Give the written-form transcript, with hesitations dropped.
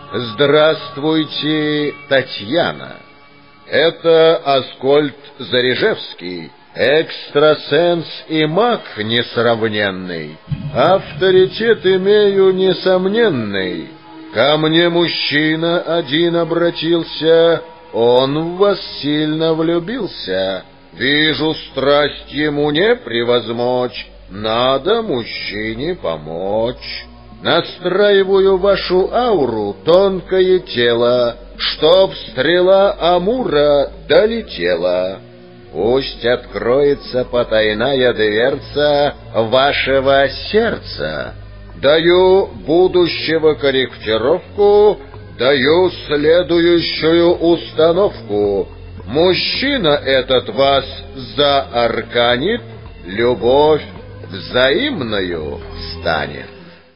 Здравствуйте, Татьяна. Это Аскольд Зарежевский, экстрасенс и маг несравненный. Авторитет имею несомненный. Ко мне мужчина один обратился, он в вас сильно влюбился. Вижу, страсть ему не превозмочь, надо мужчине помочь. Настраиваю вашу ауру, тонкое тело, чтоб стрела Амура долетела. Пусть откроется потайная дверца вашего сердца. Даю будущего корректировку, даю следующую установку. Мужчина этот вас заарканит, любовь взаимною станет.